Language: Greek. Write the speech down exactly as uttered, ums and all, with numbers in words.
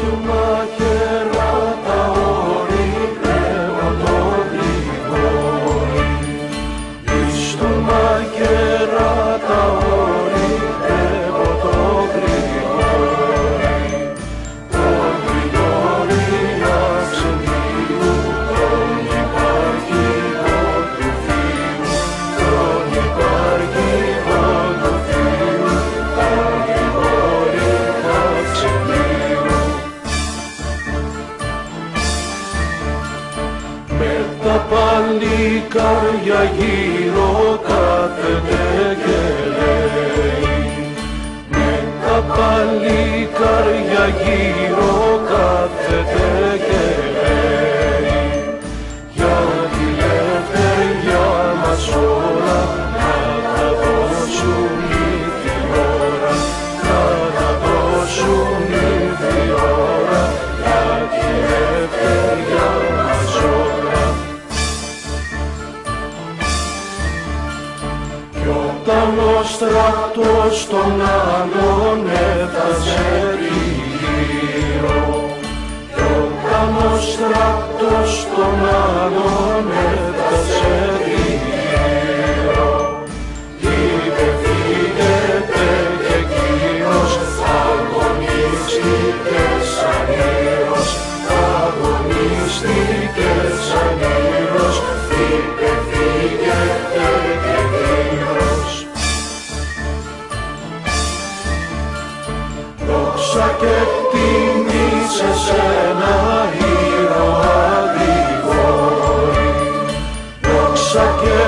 παλικάρια γύρω κάθεται και λέει, με τα παλικάρια γύρω κάθεται και λέει, για τη ελευθεριά μας όλα να τα δώσουν ήρθει η ώρα, να τα δώσουν ήρθει η ώρα, για τη ελευθεριά μας όλα. Κι όταν ο στρατός των άλλων έφτασε γύρω, κι όταν ο στρατός των άλλων έφτασε γύρω, είπε φύγετε και εκείνος αγωνίστηκε σαν ήρωας, αγωνίστηκε σαν ήρωας, είπε φύγετε και εκείνος. Δόξα και τιμή σε σένα ήρωα γρηγόρη, δόξα και